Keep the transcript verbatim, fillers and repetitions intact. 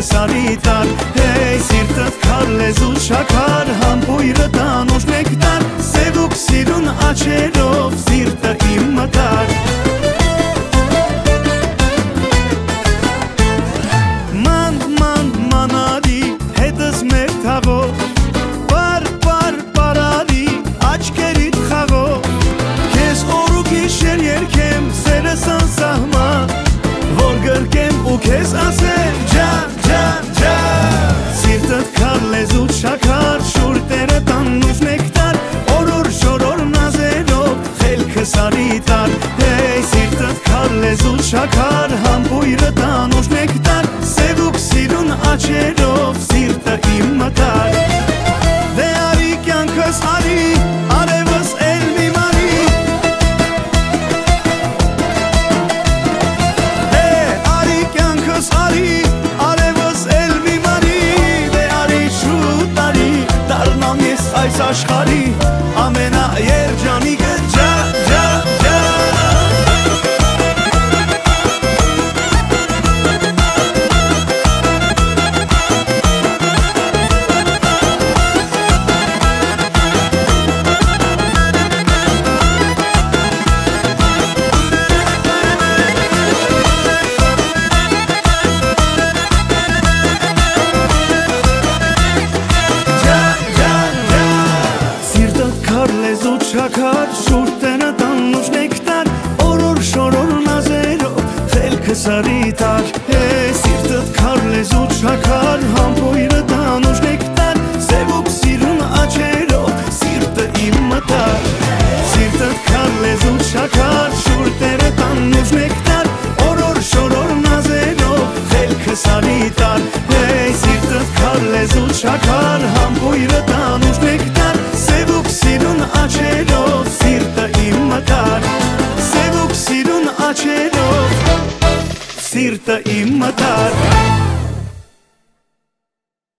սարիտար, հեյ սիրտըտ քար լեզուտ շաքար, համբույրը տանուշ նեկտար, սևուկ սիրուն աչերով սիրտը իմ մտար։ Ման, ման, մանարի, հետս մեր թաղով, պար, պար, պարարի, աչկերիտ խաղով, քեզ օր ու գիշեր երգեմ սերս անսահման, որ գրկեմ ու քեզ ասեմ ջան, ջան, ջան, սիրտըտ քար լեզուտ շաքար, շուրտերը տանուշ նեկտար, օրոր շորոր նազերով խելքը սարիտար, հեյ սիրտըտ քար լեզուտ շաքար, համբույրը տանուշ նեկտար, սևուկ սիրուն աչերով սիրտը իմ մտար։ Դե արի կյանքս արի, արևս էլ մի մարի, դե արի կյանքս արի, արևս էլ մի մարի, դե արի շուտ արի, դառնամ ես այս աշխարհի ամենաերջանիկը ջա, ջա, ջա։ Լեզուտ շաքար, շուրտերը տանուշ նեկտար, օրոր շորոր նազերով խելքը սարիտար, հեյ սիրտըտ քար լեզուտ շաքար, համբույրը տանուշ նեկտար, սևուկ սիրուն աչերով սիրտը իմ մտար, սիրտըտ քար լեզուտ շաքար, շուրտերը տանուշ նեկտար, օրոր շորոր նազերով խելքը սարիտար, հեյ սիրտըտ քար լեզուտ շաքար, համբույրը տանուշ